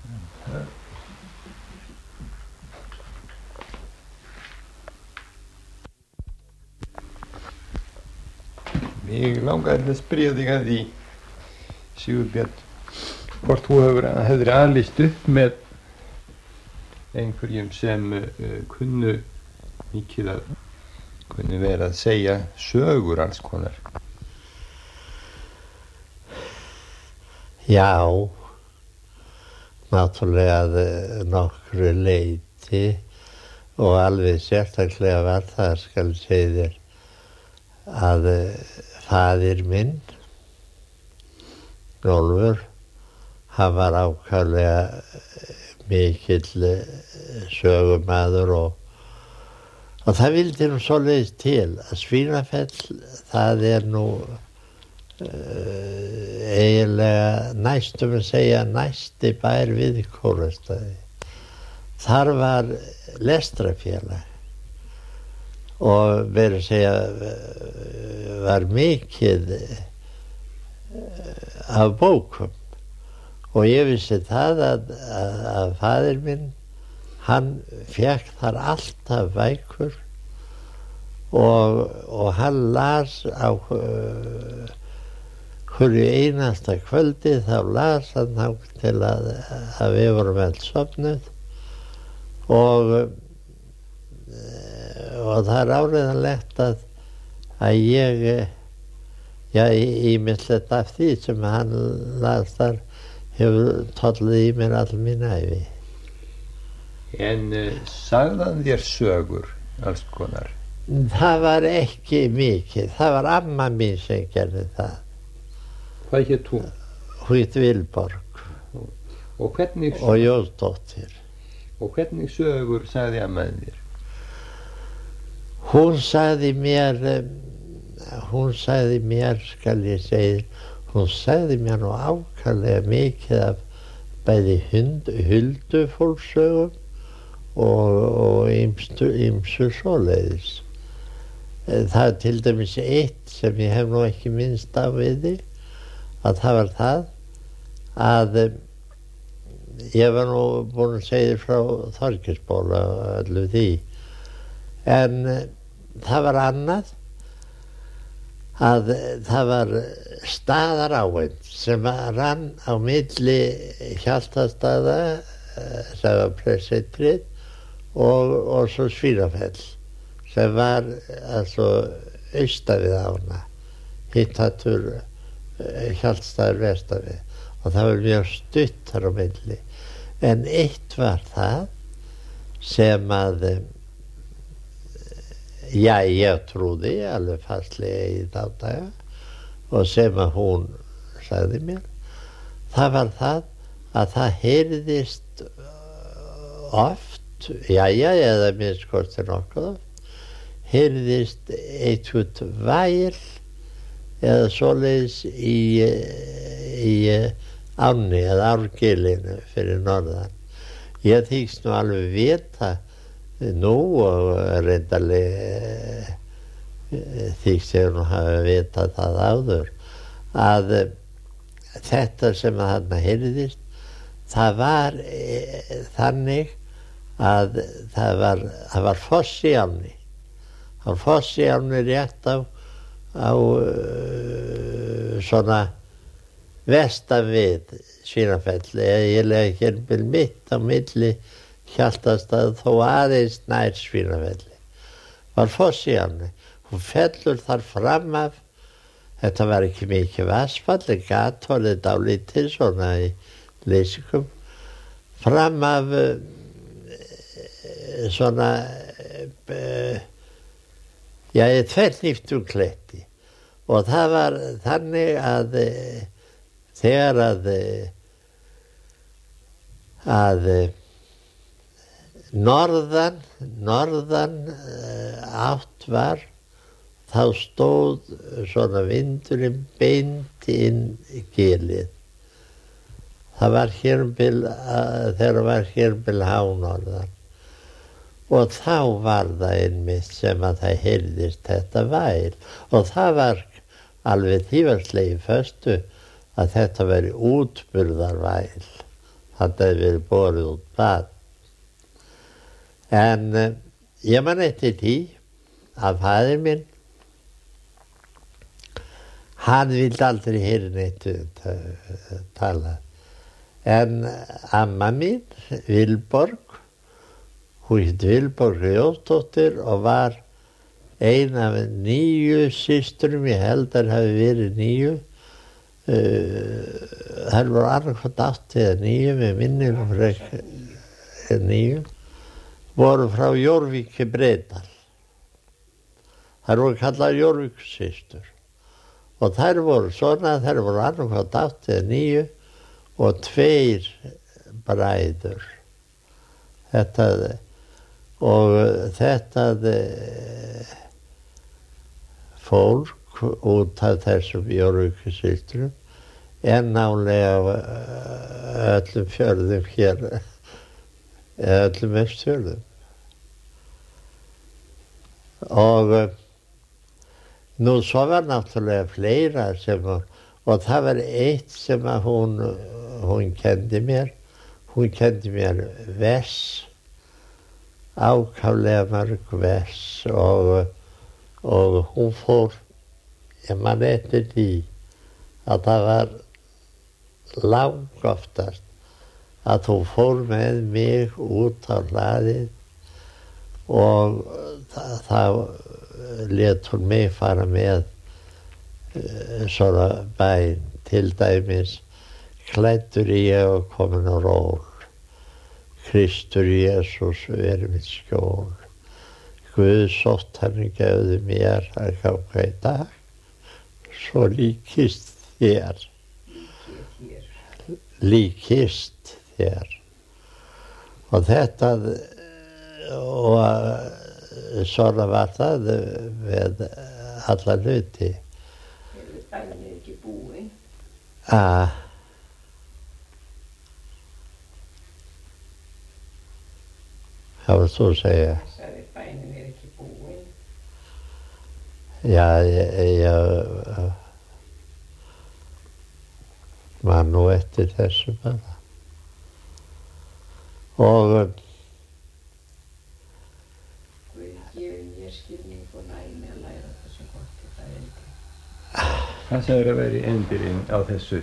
Mig langaði til að spyrja þig að því, Sigurbjörn, hvort þú hefur alist upp með einhverjum sem kunnu mikið að kunnu vera að segja sögur alls konar. Já, náttúrulega að nokkru leyti og alveg sérstaklega var það, skal segja þér, að faðir minn, Rolfur, hann var ákaflega mikill sögumaður og það vildi nú svoleiðis til að Svínafell, það nú eiginlega næstum að segja næsti bær við Kórastaði. Þar var lestrarfélag og verið að segja var mikið af bókum og ég vissi það að faðir minn, hann fékk þar alltaf bækur og hann las á hverju einasta kvöldi, þá las hann þangað til að við vorum öll sofnuð og það áreiðanlegt að ég, ýmislegt af því sem hann las þar hefur tollið í mér all mín ævi. En sagði hann þér sögur alls konar? Það var ekki mikið, það var amma mín sem gerði það. Hvað hét hún? Hún hét Vilborg. Og Jónsdóttir. Og hvernig sögur sagði amman þér? Hún sagði mér, skal ég segja, hún sagði mér nú ákaflega mikið af bæði huldufólkssögum og ýmsu svoleiðis. Það til dæmis eitt sem ég hef nú ekki minnst á við þig, að það var það að ég var nú búinn að segja þér frá Þorgeirsbóla og öllu því, en það var annað að það var staðaráin sem rann á milli Hjaltastaða, sem var pressetrið, og svo Svínafell, sem var altså austan við ána, hitt hattur Hjaltastaður vestan við, og það var mjög stutt þar á milli. En eitt var það sem að ég trúði alveg fastlega í þá daga og sem að hún sagði mér, það var það að það heyrðist oft, eða minnst kortir nokkuð oft, heyrðist eitthvað væl eða svoleiðis í ánni eða árgilinu fyrir norðan. Ég þykst nú alveg vita nú og reyndarlega þykst ég nú hafa vitað það áður að þetta sem að þarna heyrðist, það var þannig að það var foss í ánni. Það var foss í ánni rétt á svona vestan við Svínafelli, eiginlega ekki mitt á milli Hjaltastað þó aðeins nær Svínafelli. Var foss í ánni. Hún fellur þar fram af, þetta var ekki mikið vatnsfall, en gatholið dálítið svona í leysingum, fram af svona tvernýftum kletti. Og það var þannig að þegar að norðan átt var, þá stóð svona vindurinn beint inn í gilið. Það var þegar var hérbil hánorðan. Og þá var það einmitt sem að það heyrðist þetta væl. Og það var alveg tífarslega í föstu að þetta veri útburðarvæl. það hefði verið borið út barn. En ég man eftir því að faðir minn, hann vildi aldrei heyra neitt tala. En amma mín, Vilborg, hún hitt Vilborg Jónsdóttir og var ein af 9 systurum, ég held að hafi verið 9. Þær voru annarkvæmt 8 eða 9, með minnir um 9, voru frá Jórvík í Breiðdal. Þær voru kallaðar Jórvíksystur. Og þær voru svona, þær voru annarkvæmt 8 eða 9 og 2 bræður. Þetta fólk út af þessum Jórvíksystrum nálega öllum fjörðum hér, öllum Vestfjörðum. Og nú svo var náttúrulega fleira og það var eitt sem að hún kendi mér. Hún kendi mér vers, ákaflega mörg vers og hún fór, ég man eftir því að það var langoftast að hún fór með mig út á hlaðið og þá lét hún mig fara með svona bæn, til dæmis klæddur ég og komin á ról, Kristur Jesús veri mitt skjól, Guð sótt hann gefði mér að ganga í dag, svo líkist þér. Líkist þér. Og þetta, og svona var það með alla hluti. Bænin ekki búin. Hvað var þú að segja? Það sagði bænin ekki búin. Já, ég man nú eftir þessu bara. Og Guð gefi mér skilning og næmi að læra það sem gott er, það ekki. Það sem að vera endirinn á þessari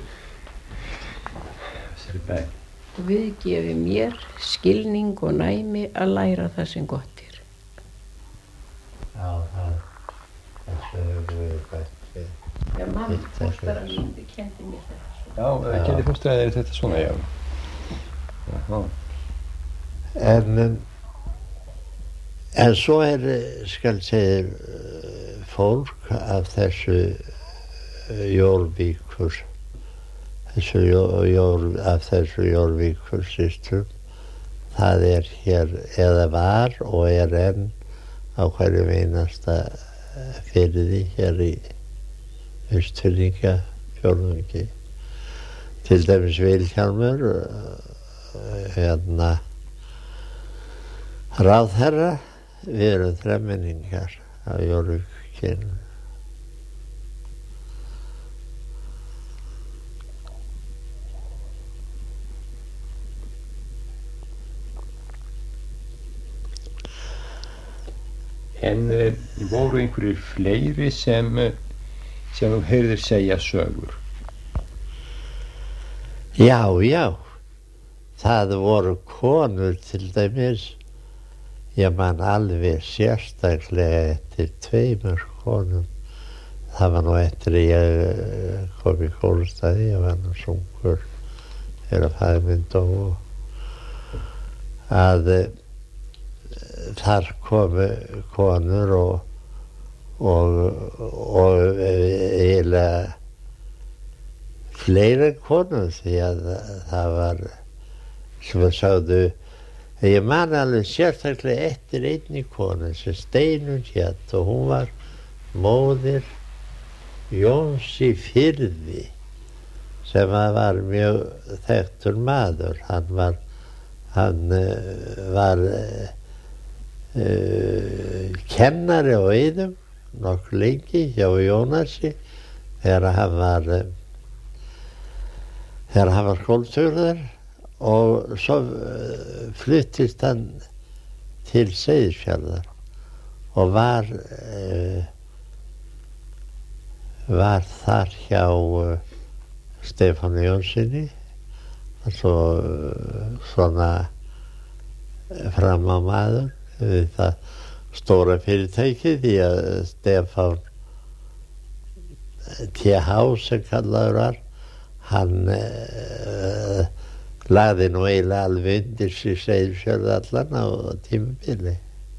bæn. Guð gefi mér skilning og næmi að læra það sem gott er. já, þessu hefur við bætt við. Já, mamma, fóstara mín, kendi mér þetta. Já, kendi fóstara þér þetta svona, já. Jaha. En svo skal segja, fólk af þessu Jórvíkur, af þessu Jórvíkursystrum, það hér, eða var og enn á hverjum einasta firði hér í Austfirðingafjórðungi. Til dæmis Vilhjálmur, ráðherra, við erum þremenningar af Jórvíkinu. En voru einhverjir fleiri sem þú heyrðir segja sögur? Já, það voru konur til dæmis. Ég man alveg sérstaklega eftir 2 konum. Það var nú eftir að ég kom í Kólstaði, ég var nú sungur þegar faðir minn dó, að þar komu konur og eiginlega fleiri konur, því að það var, sem að sagðu, ég man alveg sérstaklega eftir einni konu sem Steinunn hét og hún var móðir Jóns í Firði sem var mjög þekktur maður. Hann var kennari á Eiðum nokkuð lengi hjá Jónasi þegar hann var skólstjóri þar og svo fluttist hann til Seyðisfjarðar og var þar hjá Stefáni Jónssoni, svona framámaður við það stóra fyrirtæki, því að Stefán TH sem kallaður var, hann lagði nú eiginlega alveg undir sig Seyðisfjörð allan á tímabili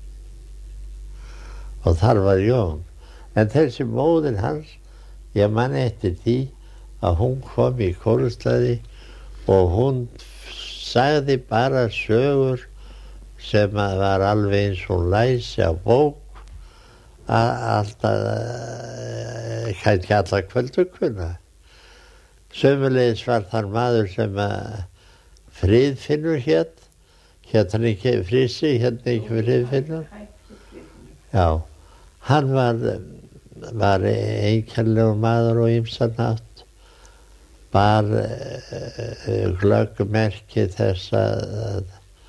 og þar var Jón. En þessi móðir hans, ég man eftir því að hún kom í Kórustaði og hún sagði bara sögur sem var alveg eins og hún læsi á bók alltaf, kannski alla kvöldukuna. Sömulegis var þar maður sem Friðfinnur hét hann ekki Frissi, hérna ekki Friðfinnur. Já, hann var einkennilegur maður og ýmsan hátt, bar glöggmerki þess að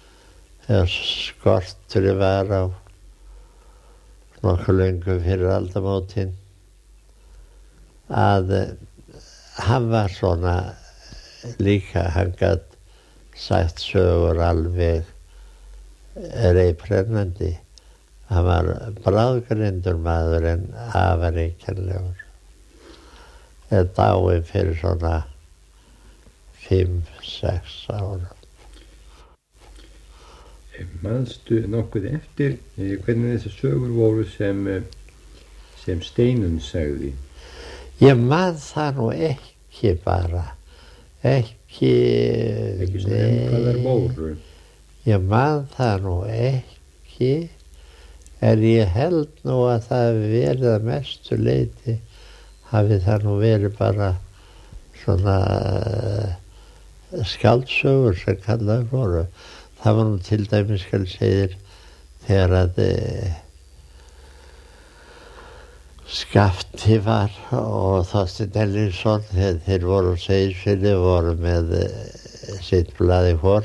skortur var á nokkuð löngu fyrir aldamótin, að hann var svona líka, hann gat sagt sögur alveg reiprennandi. Hann var bráðgreindur maður en afar einkennilegur. Dáinn fyrir svona 5-6 ára. Manstu nokkuð eftir hvernig þessar sögur voru sem Steinunn sagði? Ég man það nú ekki bara. Ekki Ekki hvað þær voru? Ég man það nú ekki, en ég held nú að það hafi verið að mestu leyti, hafi það nú verið bara svona skáldsögur sem kallaður voru. Það var nú til dæmis, skal ég segja þér, þegar að Skafti var og Þorsteinn Erlingsson, þeir voru á Seyðisfirði, voru með sitt blað í vor,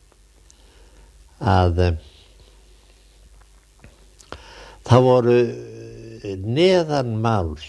að það voru neðanmáls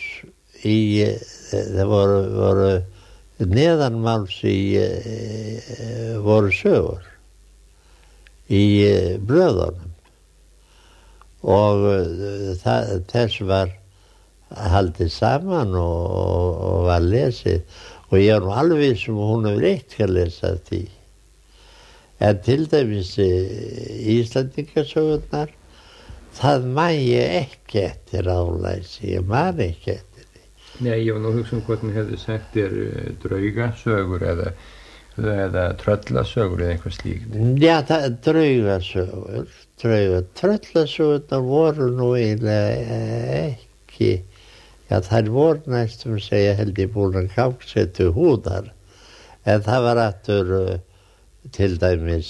voru sögur í blöðunum og þess var haldið saman og var lesið, og ég er nú alveg sem hún hefur ekki að lesa því. En til dæmis Íslendingasögurnar, það man ég ekki eftir álæsi, ég man ekki eftir því. Nei, ég var nú að hugsa hvort hann hefði sagt þér draugasögur eða tröllasögur eða eitthvað slíkt. Já, draugasögur. Tröllasögurnar voru nú eiginlega ekki, já, þær voru næstum segja held ég búin að gangsettu húðar, en það var aftur til dæmis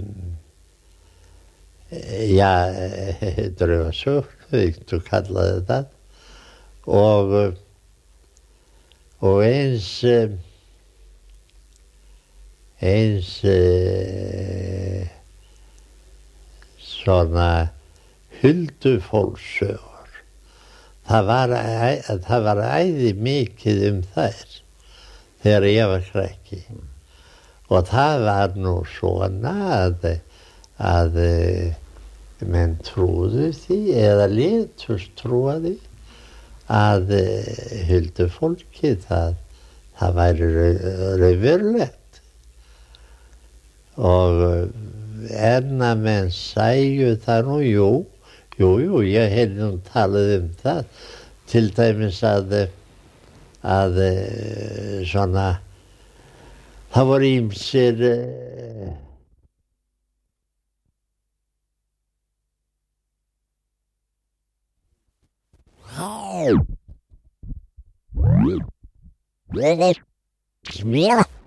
draugasögur, þú kallaði það, og eins svona huldufólkssögur. Það var æði mikið þær þegar ég var krakki, og það var nú svona að menn trúðu því eða létust trúa því að huldufólkið það væri raunverulegt, og en að menn sæju það nú, jú, ég heyrði nú talað það, til dæmis að svona, það voru ýmsir Smell.